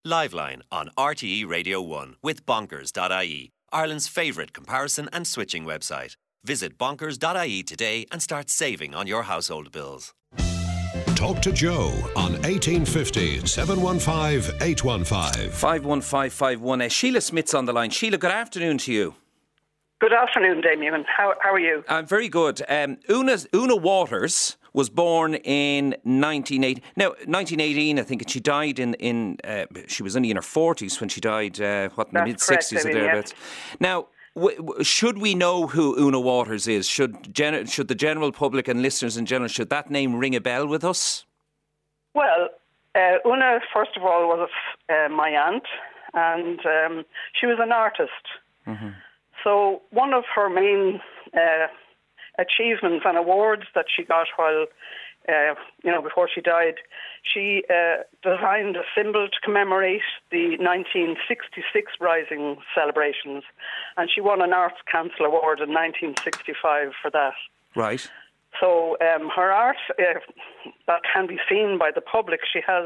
Liveline on RTE Radio 1 with Bonkers.ie, Ireland's favourite comparison and switching website. Visit Bonkers.ie today and start saving on your household bills. Talk to Joe on 1850 715 815. 51551. Sheila Smith's on the line. Sheila, good afternoon to you. Good afternoon, Damien. How are you? I'm very good. Una Waters was born in 1918, I think, and she died in she was only in her 40s when she died, in the mid-60s or thereabouts. Yes. Now, should we know who Una Waters is? Should the general public and listeners in general, should that name ring a bell with us? Well, Una, first of all, was my aunt, and she was an artist. Mm-hmm. So one of her main achievements and awards that she got while, before she died, she designed a symbol to commemorate the 1966 Rising celebrations, and she won an Arts Council Award in 1965 for that. Right. So her art that can be seen by the public, she has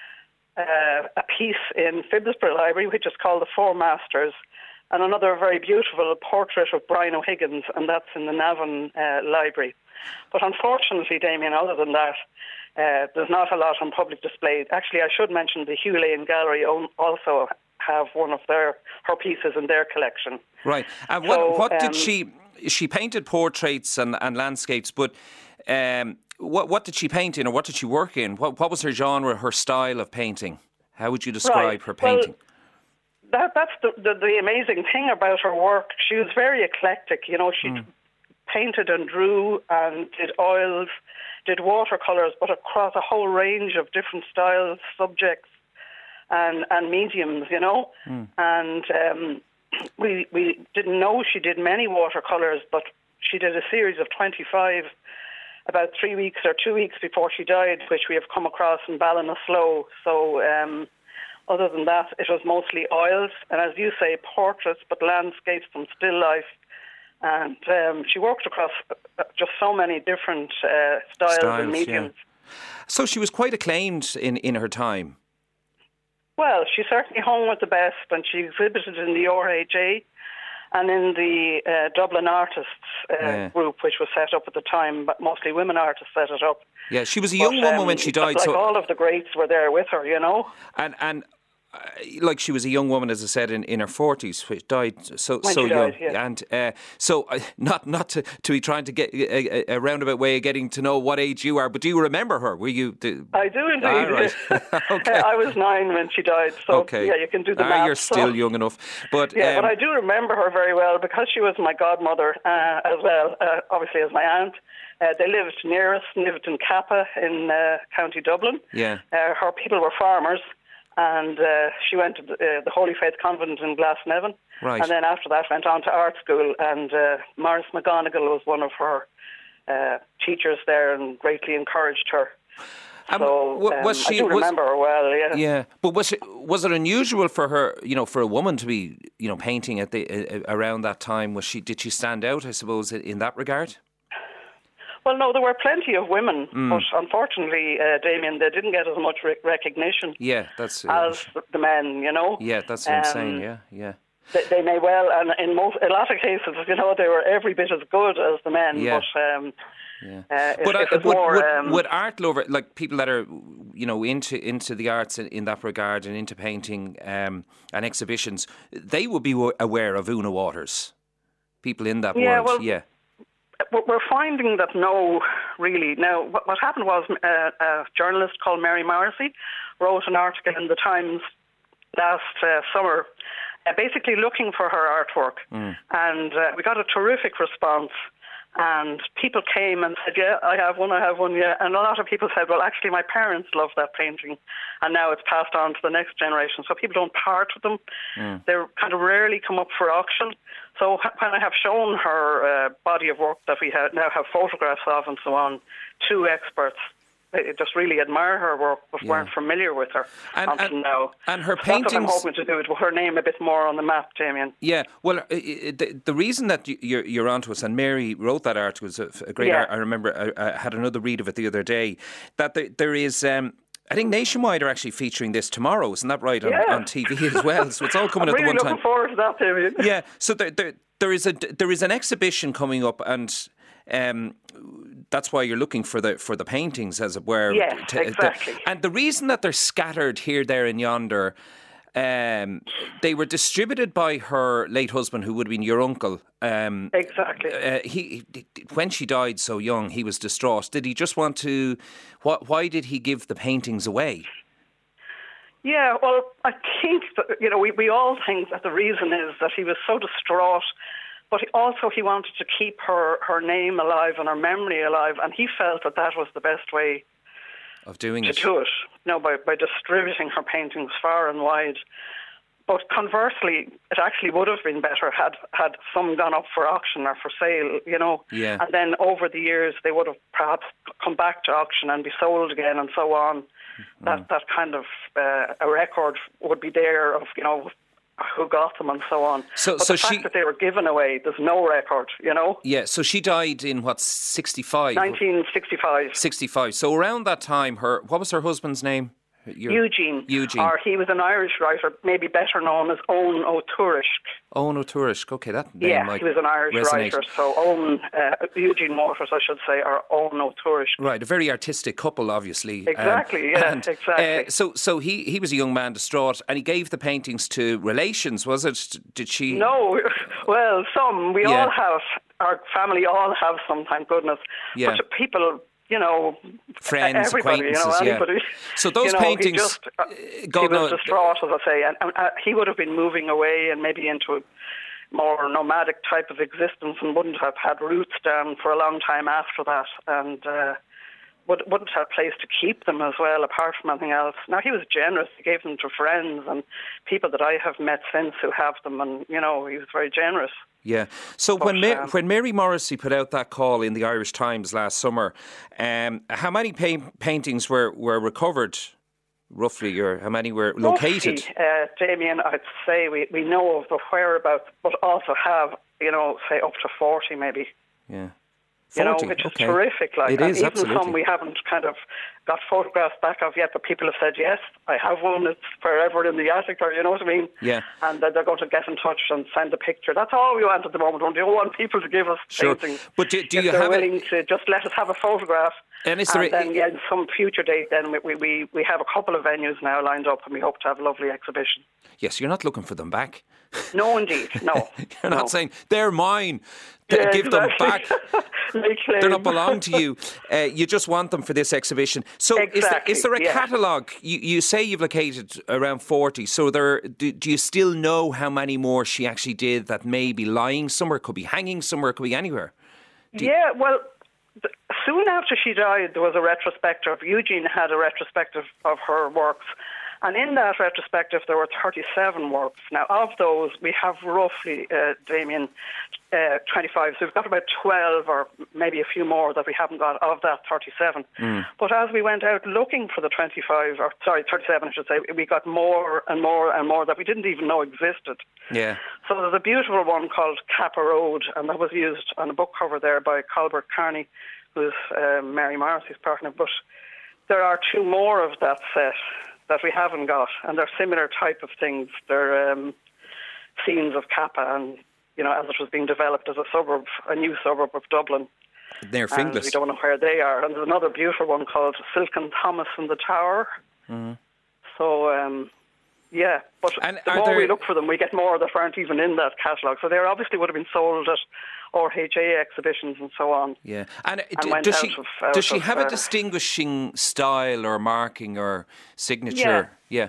a piece in Phibsborough Library which is called The Four Masters, and another very beautiful portrait of Brian O'Higgins, and that's in the Navan Library. But unfortunately, Damien, other than that, there's not a lot on public display. Actually, I should mention the Hugh Lane Gallery also have one of her pieces in their collection. Right. And what did she painted portraits and landscapes, but what did she paint in, or what did she work in? What was her genre, her style of painting? How would you describe her painting? Well, that's the amazing thing about her work. She was very eclectic. She painted and drew and did oils, did watercolours, but across a whole range of different styles, subjects, and mediums. And we didn't know she did many watercolours, but she did a series of 25 about 3 weeks or 2 weeks before she died, which we have come across in Ballinasloe. So other than that, it was mostly oils, and as you say, portraits, but landscapes and still life. And she worked across just so many different styles and mediums. Yeah. So she was quite acclaimed in her time. Well, she certainly hung with the best, and she exhibited in the RHA and in the Dublin Artists group, which was set up at the time, but mostly women artists set it up. Yeah, she was a young woman when she died. So all of the greats were there with her, And like, she was a young woman, as I said, in her 40s, which died so young. Died, yeah. And not to be trying to get a roundabout way of getting to know what age you are, but do you remember her? Were you? I do indeed. Right. Okay. I was 9 when she died, so okay. Yeah, you can do the math. You're still young enough. But but I do remember her very well because she was my godmother as well, obviously as my aunt. They lived near us, lived in Kappa in County Dublin. Yeah. Her people were farmers. And she went to the Holy Faith Convent in Glasnevin. Right. And then after that went on to art school. And Maurice McGonigal was one of her teachers there and greatly encouraged her. So I do remember her well, yeah. Yeah, but was it unusual for her, for a woman to be, painting at around that time? Did she stand out, I suppose, in that regard? Well, no, there were plenty of women, but unfortunately, Damien, they didn't get as much recognition as the men, Yeah, that's what I'm saying, yeah. They may well, and in a lot of cases, they were every bit as good as the men, but would art lovers, like people that are, into the arts in that regard and into painting and exhibitions, they would be aware of Una Waters, people in that world, well, we're finding that no, really. Now, what happened was a journalist called Mary Morrissey wrote an article in the Times last summer basically looking for her artwork. And we got a terrific response. And people came and said, yeah, I have one, yeah. And a lot of people said, well, actually, my parents love that painting. And now it's passed on to the next generation. So people don't part with them. They kind of rarely come up for auction. So when I have shown her body of work that we now have photographs of and so on to experts, they just really admire her work but weren't familiar with her until now. And her paintings... That's what I'm hoping to do, is put her name a bit more on the map, Damien. Yeah, well, the reason that you're onto us, and Mary wrote that article, was a great art. I remember I had another read of it the other day, that there is... I think Nationwide are actually featuring this tomorrow, isn't that right, on TV as well? So it's all coming at the one time. I'm really looking forward to that, Damien. Yeah, so there is an exhibition coming up, and that's why you're looking for the paintings, as it were. Yes, exactly. And the reason that they're scattered here, there and yonder, they were distributed by her late husband, who would have been your uncle. Exactly. When she died so young, he was distraught. Did he just want to... Why did he give the paintings away? Yeah, well, I think that, we all think that the reason is that he was so distraught, but he wanted to keep her name alive and her memory alive, and he felt that was the best way of doing to do it, by distributing her paintings far and wide. But conversely, it actually would have been better had some gone up for auction or for sale, Yeah. And then over the years they would have perhaps come back to auction and be sold again and so on. That kind of a record would be there of, who got them and so on. But the fact that they were given away, there's no record, Yeah, so she died in, 65? 1965. 65. So around that time, what was her husband's name? Eugene. Eugene. Or he was an Irish writer, maybe better known as Owen O'Tourishk. Owen O'Tourishk, okay, that name might he was an Irish resonate. writer, so Eugene Waters, I should say, or Owen O'Tourishk. Right, a very artistic couple, obviously. Exactly, exactly. So he was a young man distraught, and he gave the paintings to relations, was it? Did she? No, well, some. We all have, our family all have some, thank goodness. Yeah. But people... friends, acquaintances, anybody. So those paintings, he was distraught, as I say, and he would have been moving away and maybe into a more nomadic type of existence and wouldn't have had roots down for a long time after that, and wouldn't have a place to keep them as well, apart from anything else. Now, he was generous. He gave them to friends and people that I have met since who have them, and, he was very generous. Yeah. So when Mary Morrissey put out that call in the Irish Times last summer, how many paintings were recovered, roughly, or how many were located? Roughly, Damien, I'd say we know of the whereabouts, but also have, say up to 40 maybe. Yeah. 40, which is terrific. It is, even absolutely. Some we haven't kind of got photographs back of yet, but people have said, yes, I have one, it's forever in the attic, or you know what I mean? Yeah. And they're going to get in touch and send a picture. That's all we want at the moment. We don't want people to give us paintings. But do you they're have willing to just let us have a photograph. And then, in some future date, then we have a couple of venues now lined up, and we hope to have a lovely exhibition. Yes, you're not looking for them back. No, indeed, no. You're not saying, they're mine, give them back. They're not belong to you. You just want them for this exhibition. So is there a catalogue? You say you've located around 40, so do you still know how many more she actually did that may be lying somewhere, could be hanging somewhere, could be anywhere? Well, soon after she died, there was a retrospective. Eugene had a retrospective of her works. And in that retrospective, there were 37 works. Now, of those, we have roughly, Damien, 25. So we've got about 12 or maybe a few more that we haven't got of that 37. But as we went out looking for the 37, I should say, we got more and more and more that we didn't even know existed. Yeah. So there's a beautiful one called Kappa Road, and that was used on a book cover there by Colbert Carney, who's Mary Morrissey's partner. But there are two more of that set that we haven't got, and they're similar type of things. They're scenes of Kappa, and as it was being developed as a new suburb of Dublin. They're Finglas. We don't know where they are. And there's another beautiful one called Silken Thomas in the Tower. Mm-hmm. So, but the more we look for them, we get more that aren't even in that catalogue. So they obviously would have been sold at RHA exhibitions and so on. Yeah. And does she have a distinguishing style or marking or signature? Yeah.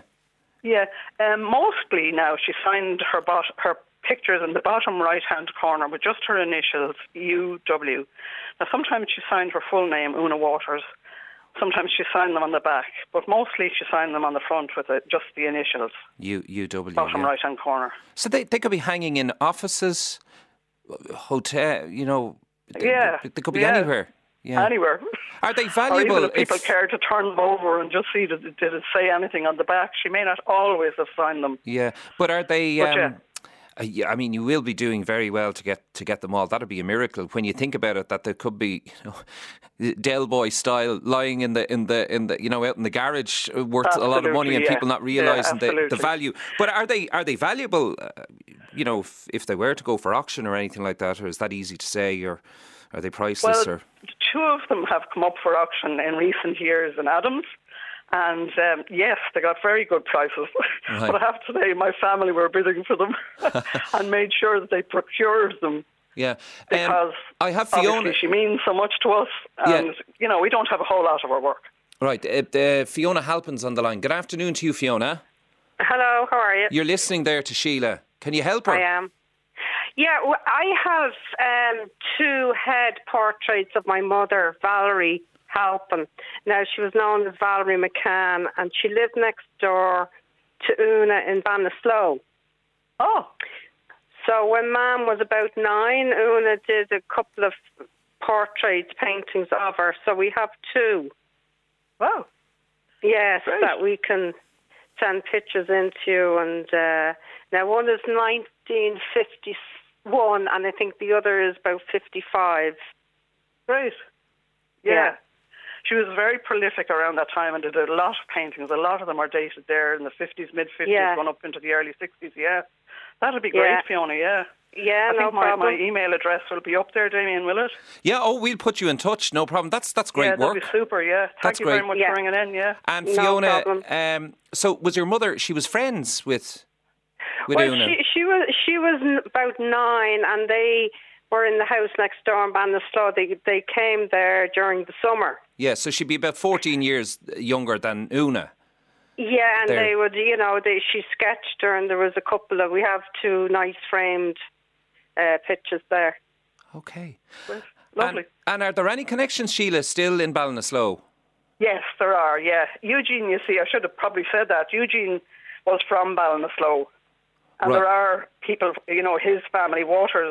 Mostly now she signed her pictures in the bottom right-hand corner with just her initials, UW. Now, sometimes she signed her full name, Una Waters. Sometimes she signed them on the back, but mostly she signed them on the front with just the initials. UW. Bottom right-hand corner. So they could be hanging in offices, hotel, they could be anywhere. Yeah. Anywhere. Are they valuable? Or even if people care to turn them over and just see, did it say anything on the back? She may not always have signed them. Yeah, but are they... I mean, you will be doing very well to get them all. That'd be a miracle when you think about it. That there could be, Del Boy style lying in the out in the garage worth a lot of money, and people not realising the value. But are they valuable? If they were to go for auction or anything like that, or is that easy to say, or are they priceless? Well, 2 of them have come up for auction in recent years in Adams. And yes, they got very good prices. Right. But I have to say, my family were bidding for them and made sure that they procured them. Yeah, because I have Fiona. She means so much to us, and we don't have a whole lot of her work. Right, Fiona Halpin's on the line. Good afternoon to you, Fiona. Hello, how are you? You're listening there to Sheila. Can you help her? I am. Yeah, well, I have 2 head portraits of my mother, Valerie Halpin. Now, she was known as Valerie McCann, and she lived next door to Una in Ballinasloe. Oh. So when Mum was about 9, Una did a couple of portraits, paintings of her. So we have 2. Wow. Yes, great. that we can send pictures into you. And now one is 1951, and I think the other is about 55. Great. Yeah. She was very prolific around that time and did a lot of paintings. A lot of them are dated there in the 50s, mid-50s, going up into the early 60s, yeah. That'll be great, Fiona, yeah. Yeah, I think my email address will be up there, Damien, will it? Yeah, we'll put you in touch, no problem. That's great work. Yeah, that'll be super, yeah. Thank you very much for ringing in, yeah. And Fiona, so was your mother, she was friends with Una? She was about 9, and they were in the house next door in Ballinasloe. They came there during the summer. Yeah, so she'd be about 14 years younger than Una. Yeah, and they would, she sketched her, and there was a couple of, we have 2 nice framed pictures there. Okay. Well, lovely. And are there any connections, Sheila, still in Ballinasloe? Yes, there are, yeah. Eugene, you see, I should have probably said that. Eugene was from Ballinasloe. And there are people, his family, Waters,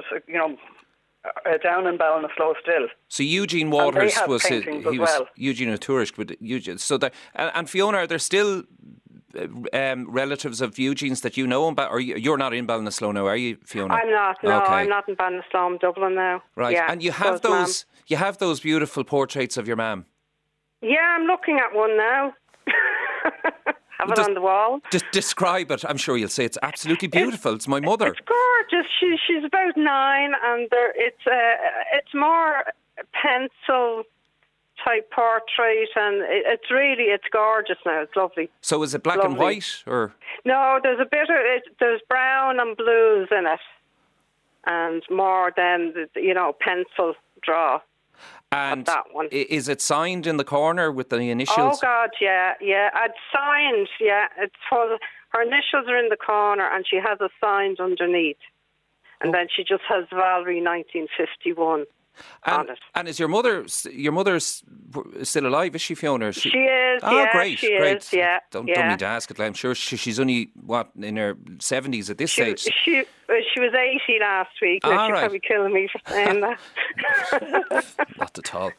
down in Ballinasloe still. So Eugene Waters was well. Eugene O'Toole, but Eugene. So and Fiona, are there still relatives of Eugene's that you know about, or you're not in Ballinasloe now, are you, Fiona? I'm not. No, okay. I'm not in Ballinasloe. I'm Dublin now. Right, yeah, and you have those beautiful portraits of your mum. Yeah, I'm looking at one now. Have it on the wall. Just describe it. I'm sure you'll say it's absolutely beautiful. It's my mother. It's gorgeous. She's about 9, and it's more pencil type portrait, and it's gorgeous now. It's lovely. So is it black and white, or? No, there's a bit of it. There's brown and blues in it, and more than pencil draw. And that one. Is it signed in the corner with the initials? Oh God, yeah. It's signed. Yeah, it's for her initials are in the corner, and she has it signed underneath, and then she just has Valerie 1951 on it. And is your mother still alive? Is she, Fiona? She is. Oh, yeah, great, she great. is. Yeah, don't need to ask it. I'm sure she's only in her 70s at this stage. She was 80 last week. She'd probably kill me for saying that. Not at all.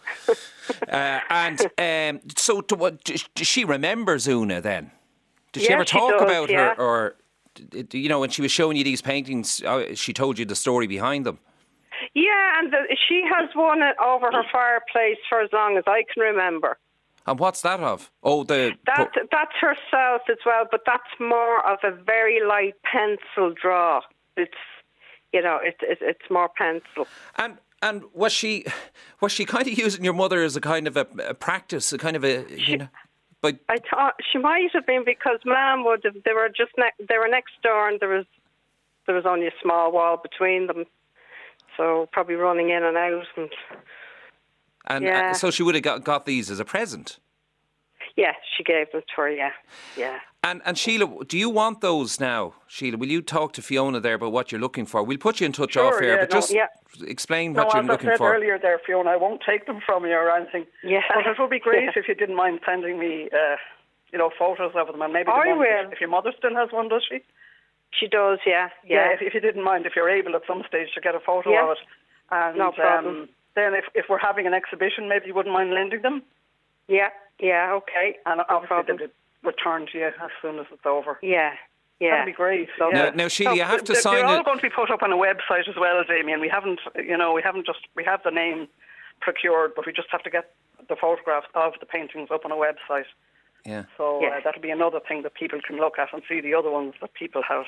So she remembers Una then? Did she ever talk about her, or when she was showing you these paintings, she told you the story behind them? Yeah, and she has one over her fireplace for as long as I can remember. And what's that of? Oh, that's herself as well, but that's more of a very light pencil draw. It's it's more pencil. And was she kind of using your mother as a kind of a practice, a kind of a I thought she might have been, because Mum would have. They were next door, and there was only a small wall between them. So probably running in and out, so she would have got these as a present. Yeah, she gave them to her. Yeah. And Sheila, do you want those now? Sheila, will you talk to Fiona there about what you're looking for? We'll put you in touch off air, but just explain what you're looking for. As I said earlier there, Fiona, I won't take them from you or anything. Yeah. But it would be great if you didn't mind sending me, photos of them, and maybe I will. If your mother still has one, does she? She does, yeah. If you didn't mind, if you're able at some stage to get a photo of it. And, no problem. Then if we're having an exhibition, maybe you wouldn't mind lending them? Yeah, okay. And obviously they'll be returned to you as soon as it's over. Yeah. Yeah. That'd be great. So, Now, Sheila, you have to sign They're all it. going to be put up on a website as well, Damien. We have the name procured, but we just have to get the photographs of the paintings up on a website. Yeah. So that'll be another thing that people can look at and see the other ones that people have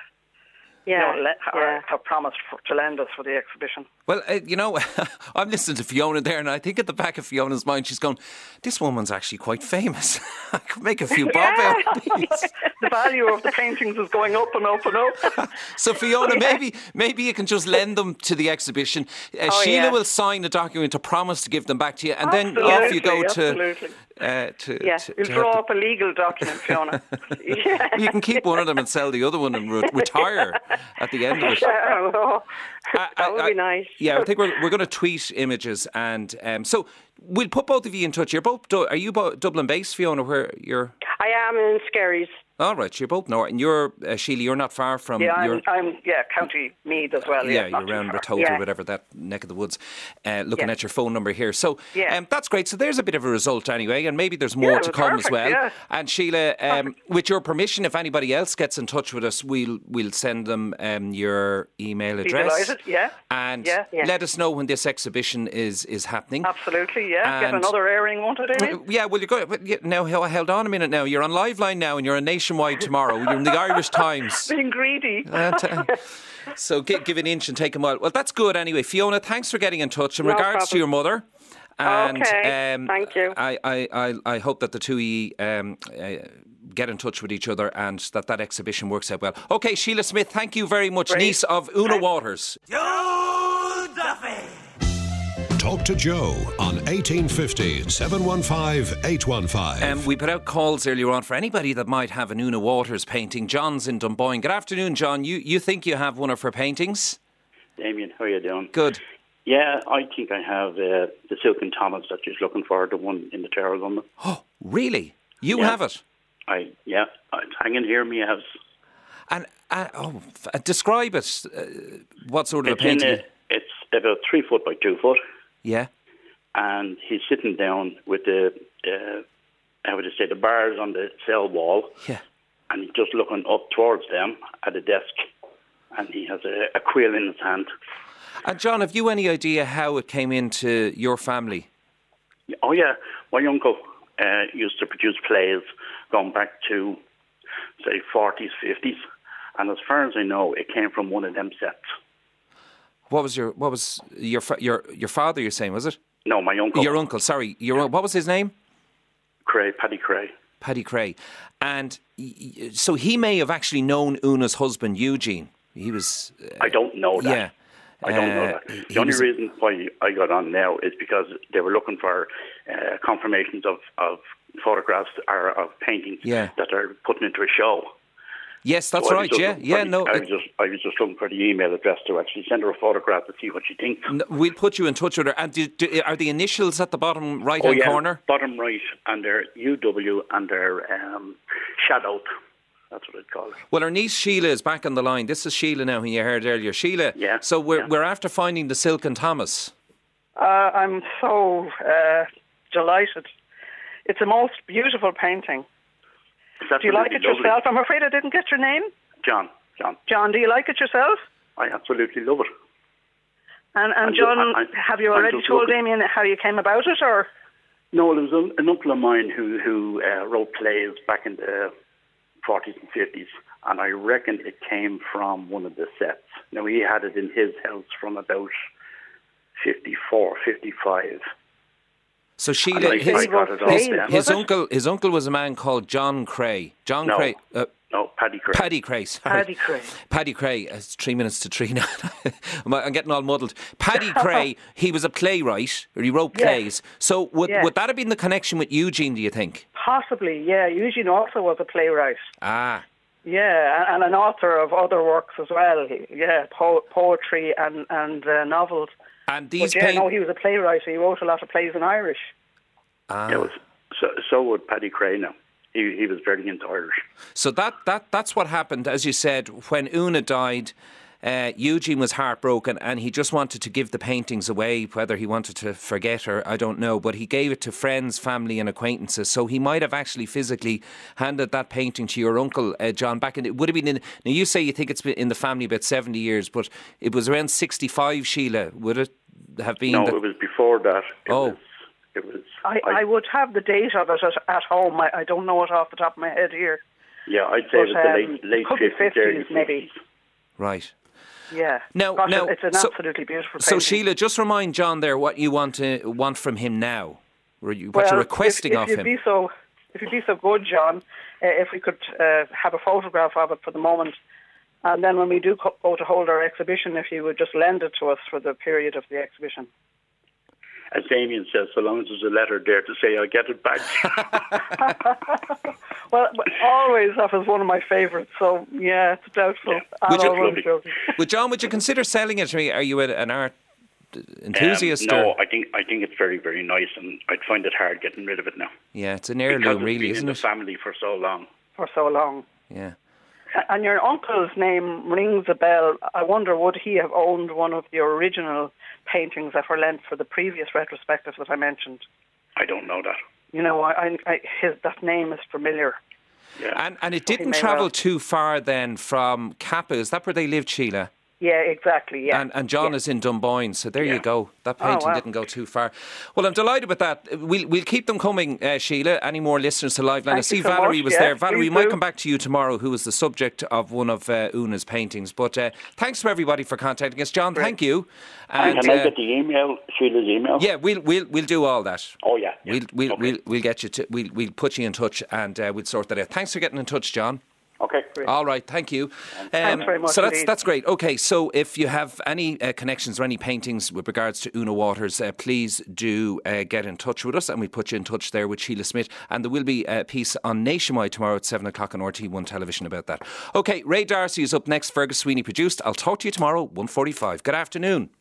have promised to lend us for the exhibition. Well, I'm listening to Fiona there, and I think at the back of Fiona's mind, she's going, this woman's actually quite famous. I could make a few bob out of these. The value of the paintings is going up and up and up. So, Fiona, maybe you can just lend them to the exhibition. Sheila will sign a document to promise to give them back to you, and then off you go to... You'll draw up a legal document, Fiona. You can keep one of them and sell the other one and retire at the end of it. That would be nice. Yeah, I think we're going to tweet images, and so we'll put both of you in touch. Are you both Dublin based, Fiona? Where you're? I am in Skerries. All right, you're both north, and you're Sheila. You're not far from. Yeah, I'm County Meath as well. Yeah, you're around Ratoath or whatever, that neck of the woods. Looking at your phone number here, so that's great. So there's a bit of a result anyway, and maybe there's more to come as well. Yeah. And Sheila, with your permission, if anybody else gets in touch with us, we'll send them your email address. Be delighted, and let us know when this exhibition is happening. Absolutely, yeah. Get another airing, won't it, Amy? Yeah, well, now hold on a minute. Now you're on Live Line now, and you're on Nationwide tomorrow. You're in the Irish Times. Being greedy. So give an inch and take a mile. Well, that's good anyway. Fiona, thanks for getting in touch. In regards to your mother. And, thank you. I hope that the two of you get in touch with each other and that exhibition works out well. Okay, Sheila Smith, thank you very much. Great. Niece of Una Waters. Joe Duffy. Talk to Joe on 1850 715 815. We put out calls earlier on for anybody that might have an Una Waters painting. John's in Dunboyne. Good afternoon, John. You think you have one of her paintings? Damien, how are you doing? Good. Yeah, I think I have the Silken Thomas that you're looking for, the one in the Tower of London. Oh, really? You have it? It's hanging here in my house. And describe it. What sort of a painting? It's about 3 foot by 2 foot. Yeah. And he's sitting down with the bars on the cell wall. Yeah. And he's just looking up towards them at a desk. And he has a quill in his hand. And John, have you any idea how it came into your family? Oh, yeah. My uncle used to produce plays going back to, say, 40s, 50s. And as far as I know, it came from one of them sets. What was your father, you're saying, was it? No, my uncle. Your uncle, sorry. What was his name? Paddy Cray. Paddy Cray. And so he may have actually known Una's husband, Eugene. He was... I don't know that. Yeah. I don't know that. The only reason why I got on now is because they were looking for confirmations of photographs or of paintings that are put into a show. Yes, that's right. I was just looking for the email address to actually send her a photograph to see what she thinks. We'll put you in touch with her. And are the initials at the bottom right-hand corner? Bottom right, and they're UW and they're shadowed. That's what I'd call it. Well, our niece Sheila is back on the line. This is Sheila now, who you heard earlier. Sheila, so we're after finding the Silken Thomas. I'm so delighted. It's a most beautiful painting. Do you like it yourself? I'm afraid I didn't get your name. John. John, do you like it yourself? I absolutely love it. And John, have you already told Damien how you came about it, or? No, there was an uncle of mine who wrote plays back in the 40s and 50s, and I reckon it came from one of the sets. Now, he had it in his house from about 54, 55. So Sheila, his uncle was a man called John Cray. Cray. No, Paddy Cray. Paddy Cray, sorry. Paddy Cray. It's 3 minutes to 3 now. I'm getting all muddled. Paddy Cray, he was a playwright, or he wrote plays. So would that have been the connection with Eugene, do you think? Possibly, yeah. Eugene also was a playwright. Ah. Yeah, and an author of other works as well. Yeah, poetry and novels. And these he was a playwright. He wrote a lot of plays in Irish. Ah. So would Paddy Cray now. He was very into Irish. So that's what happened, as you said, when Una died. Eugene was heartbroken and he just wanted to give the paintings away, whether he wanted to forget or I don't know, but he gave it to friends, family and acquaintances. So he might have actually physically handed that painting to your uncle, John, back in... It would have been in... Now, you say you think it's been in the family about 70 years, but it was around 65, Sheila, would it have been? No, it was before that. It was. I would have the date of it at home. I don't know it off the top of my head here. Yeah, I'd say it was the late 50s, maybe. Right. Yeah. Now, it's an absolutely beautiful painting. So, Sheila, just remind John there what you want from him now. What you're requesting of him. If you'd be so good, John, if we could have a photograph of it for the moment, and then when we do go to hold our exhibition, if you would just lend it to us for the period of the exhibition. As Damien says, so long as there's a letter there to say I'll get it back. Well, always that was one of my favourites, so yeah, it's doubtful. John, would you consider selling it to me? Are you an art enthusiast? No, I think it's very, very nice, and I'd find it hard getting rid of it now. Yeah, it's an heirloom, really, isn't it? It's been in the family for so long. Yeah. And your uncle's name rings a bell. I wonder, would he have owned one of the original paintings that were lent for the previous retrospective that I mentioned? I don't know that. You know, that name is familiar. Yeah. And it didn't travel too far then from Kappa. Is that where they lived, Sheila? Yeah, exactly, yeah. And John is in Dunboyne, so there you go. That painting didn't go too far. Well, I'm delighted with that. We'll keep them coming, Sheila. Any more listeners to Live Line? I see Valerie was there. Valerie, we might come back to you tomorrow, who was the subject of one of Una's paintings. But thanks to everybody for contacting us. John, thank you. And can I get the email, Sheila's email? Yeah, we'll do all that. Oh, yeah. We'll get you to... We'll put you in touch and we'll sort that out. Thanks for getting in touch, John. Okay, great. All right, thank you. Thanks very much. So that's great. Okay, so if you have any connections or any paintings with regards to Una Waters, please do get in touch with us, and we'll put you in touch there with Sheila Smith. And there will be a piece on Nationwide tomorrow at 7 o'clock on RT1 television about that. Okay, Ray Darcy is up next. Fergus Sweeney produced. I'll talk to you tomorrow, 1:45. Good afternoon.